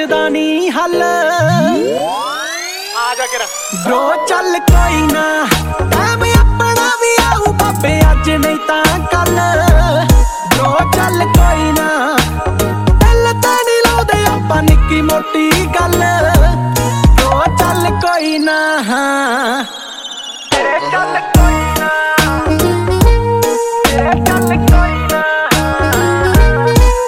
ਬਣਦਾ ਨੀ ਹੱਲ ਆ ਜਾ ਕੇ ਬ్రో ਚੱਲ ਕੋਈ ਨਾ ਟਾਈਮ ਆਪਣਾ ਵੀ ਆਊ ਬਾਬੇ ਅੱਜ ਨਹੀਂ ਤਾਂ ਕੱਲ ਬ్రో ਚੱਲ ਕੋਈ ਨਾ ਦਿਲ ਤੇ ਨਹੀਂ ਲਾਉਂਦੇ ਆਪਾਂ ਨਿੱਕੀ ਮੋਟੀ ਗੱਲ ਬ్రో ਚੱਲ ਕੋਈ ਨਾ